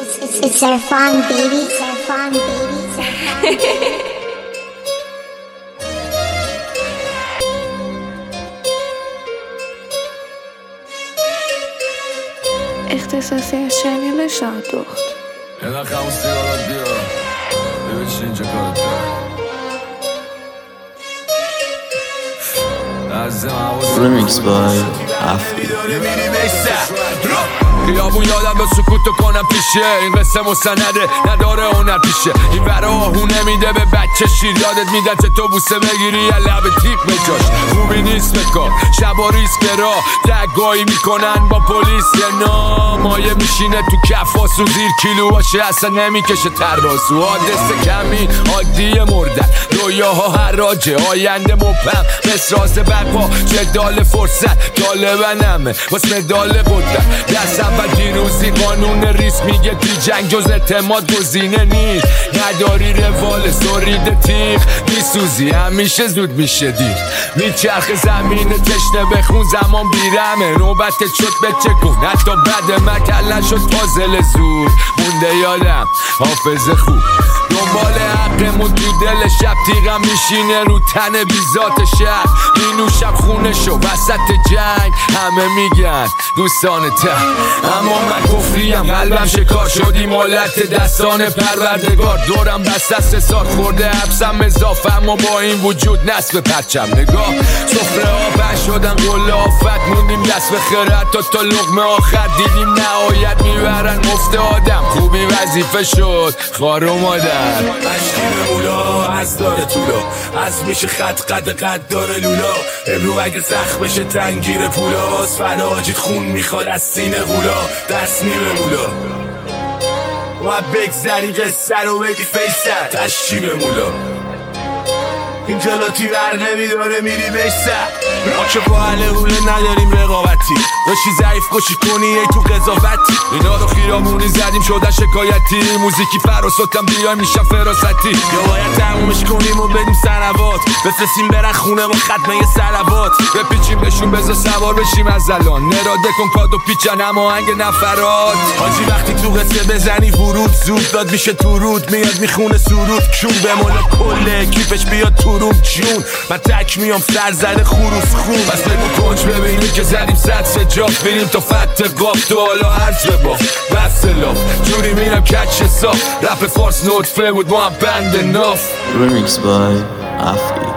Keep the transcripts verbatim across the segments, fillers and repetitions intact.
It's, it's our fun, baby. It's our fun, baby. It's our fun. اختصاصی از شنیل شادخت یه دقیقه همون سیگارات بیا ببینش اینجا کارت دارم Remix by Afi. خیابون یادم به سکوتو کنم پیشه این قصه مستنده نداره هنر پیشه این برا آهونه میده به بچه شیر یادت میدن چه تو بوسه بگیری یا لب تیپ بجاش خوبی نیست بکار شبا ریسک برا دگایی میکنن با پلیس یه نامایه میشینه تو کفاس و زیر کیلو باشه اصلا نمیکشه ترازو حادثه کمی عادی مردن رویاها هر راجه آینده مبهم مسراز بقا جدال فرصت طالبنمه واس مدال قدرت دستم و دیروزی قانون ریس میگه بی جنگ جز اعتماد گزینه نیست نداری روال سورید تیغ میسوزی همیشه زود میشه دیر میچرخ زمین تشنه بخون زمان بیرمه نوبت شد به چه کن حتی بد مکل نشد فاضل زور مونده یادم حافظ خوب دنبال حقمون تو دل شب تیغم میشینه رو تن بیزات شهر اینو شب خونه شو وسط جنگ همه میگن دوستان ته اما من کفریم قلبم شکار شدی مالت دستان پروردگار دورم بسته سه سال خورده حبسم اضافه اما با این وجود نصب پرچم نگاه سفره ها بر شدن قله آفت موندیم دست به خیرت تا تا لقمه آخر دیدیم نهایت میبرن مفت آدم خوبی وظیفه شد خار و مادر عشقی به مولا از داره طولا از میشه خط قد قد داره لولا امرو اگه زخ بشه تنگیر پولاست فناجید خون میخواد از سینه غولا دست میره مولا و بگذری قصه رو بگی فیست تشکی به مولا این جلاتی بر نمیداره میری بشتر ما که با اهل حوله نداریم رقابتی داشتی ضعیف کشی کنی ای تو قضاوتی اینا رو خیابونی زدیم شدن شکایتی موزیکی فراساتم بیایم میشم فراستی یا باید تمومش کنیم و بدیم سنوات بفرستیم برن خونه و ختمه سلوات بپیچیم بهشون بذار سوار بشیم از الان نراده کن کادو پیچن اما هنگ نفرات حاجی وقتی تو قصه بزنی ورود زود داد میشه تو رود میاد میخونه سرود کون به مولا کله کیفش بیاد تو روم جون من تک میام سر زده خروس خون بس بگو کنج ببینی که زدیم صد سجاف بریم تا فتح قاف تو حالا هرز بباف بس لاف جوری میرم کچ صاف رپ فارس نوت فله بود ما هم بند ناف Remix by Afi.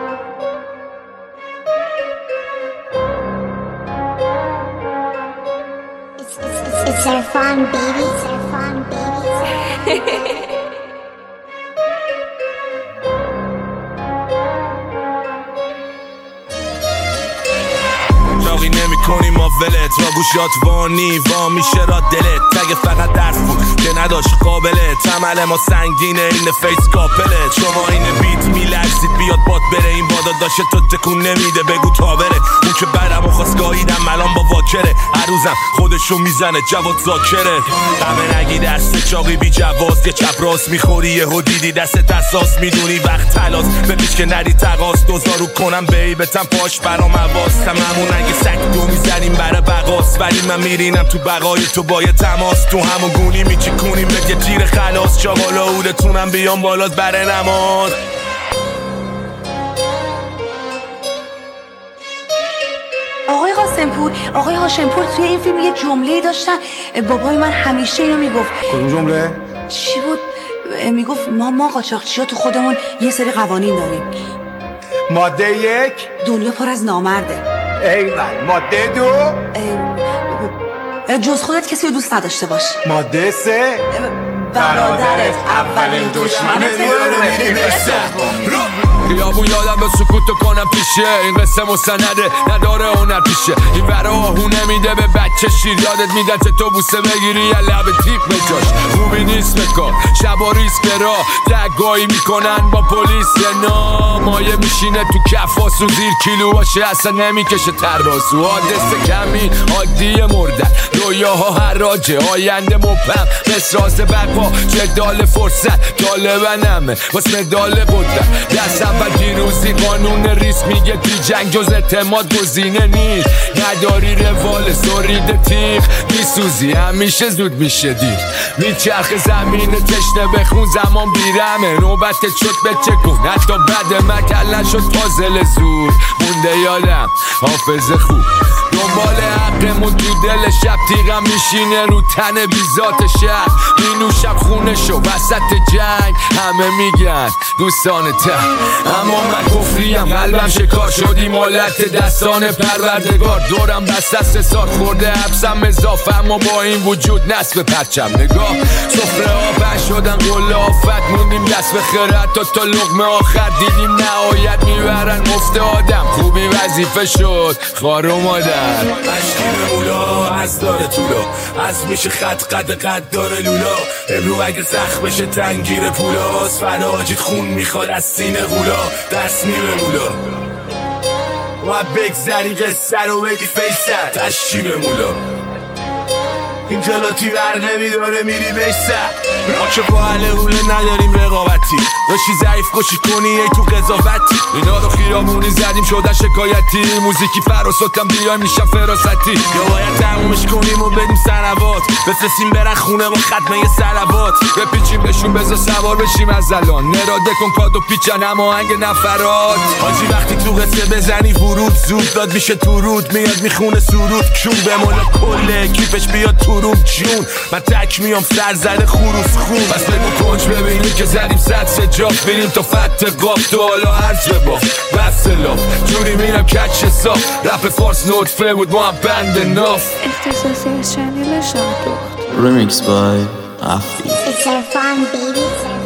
It's, it's, it's our fun, baby. It's our fun, baby. It's our fun. چاقی نمی کنی ما ولت را گوشات وانی وا میشه را دلت تگه فقط درس بود که نداشت قابلت عمل ما سنگینه این فیس کاپلت شما این بیت میلرزید بیاد باد بره این بادا داشته تو تکون نمیده بگو تا بره اون که برم و خواست گاهیدم ملان با واکره هر روزم خودشو میزنه جواد زاکره همه نگی دست چاقی بی جواز یه چپ راست میخوری یه هدیدی دست دستاس میدونی وقت تلاس به پیش که نری تقاس دوزارو کنم بیبتم پاش برام عواستم همون اگه سک دو میزنیم برای بقاس ولی من میرینم تو بقای تو با یه تماس تو همون گونی میچی کنیم به یه تیر خلاص چاقالا اولتونم بیام بالات بره نماز آقای قاسمپور آقای هاشمپور توی این فیلم یه جمله داشتن بابای من همیشه اینو میگفت کدوم جمله؟ چی بود؟ میگفت ما ما قاچاقچی‌ها تو خودمون یه سری قوانین داریم ماده یک دنیا پر از نامرده ایول ماده دو جز خودت کسی رو دوست نداشته باش ماده سه برادرت اولین دشمنت خیابون یادم به سکوتو کنم پیشه این قصه مستنده نداره هنر پیشه این برا آهونه میده به بچه شیر یادت میدن چه تو بوسه بگیری یا لب تیپ بجاش خوبی نیست بکار شبا ریسک برا دگایی میکنن با پلیس یه نامایه میشینه تو کفاس و زیر کیلو باشه اصلا نمیکشه ترازو حادثه کمی عادی مردن رویاها هر راجه آینده مبهم مسراز بقا جدال فرصت طالبنمه واس مدال قدرت دستم و دیروزی قانون ریس میگه بی جنگ جز اعتماد گزینه نیست. نداری روال سرید تیغ میسوزی همیشه زود میشه دیر. میچرخ زمین تشنه بخون زمان بیرمه نوبت شد به چکون حتی بعد مکل نشد فاضل زور. مونده یادم حافظ خوب دنبال حقمون تو دل شب تیغم میشینه رو تن بیزات شهر. مینوشم خونه شو وسط جنگ همه میگن دوستان ته اما من کفریم قلبم شکار شدی مالت دستان پروردگار. دورم بست است سال خورده حبسم اضافه اما با این وجود نصف پرچم نگاه. سفره ها بند شدن قله آفت موندیم دست به خیرت تا تا لقمه آخر دیدیم نهایت میبرن مفت آدم. خوبی وظیفه شد خار و مادر. اشکی مولا از داره طولا از میشه خط قد قد داره لولا. امرو اگه سخت بشه تنگیر پولاست فردا حاجیت خون میخواد از سینه غولا. دست میره مولا و بگذری قصه رو بگی فیست اشکی به مولا. این جلاتی ور نمیداره میری بشتر ما که با اهل اوله نداریم رقابتی. داشتی ضعیف کشی کنی ای تو قضاوتی. اینا رو خیابونی زدیم شدن شکایتی. موزیکی فراساتم بیایم میشم فراستی. یا باید تمومش کنیم و بدیم سنوات بفرستیم برن خونه و ختمه سلوات. بپیچیم بهشون بزا سوار بشیم از الان. نراده کن کاد و پیچن اما هنگ نفرات. حاجی وقتی تو قصه بزنی ورود زود داد میشه تو رود میاد میخونه سرود کون به مولا کله کیفش بیاد تو روم جون. من تک میام سر زده خروس خون. بس بگو کنج ببینی که زدیم صد سجاف بریم تا فتح قاف تو حالا عرض بباف بس لاف جوری میرم کچ صاف. رپ فارس نطفه بود ما هم بند ناف. اختصاصی از چنل شادوخت. Remix by Afi. It's our fun, baby.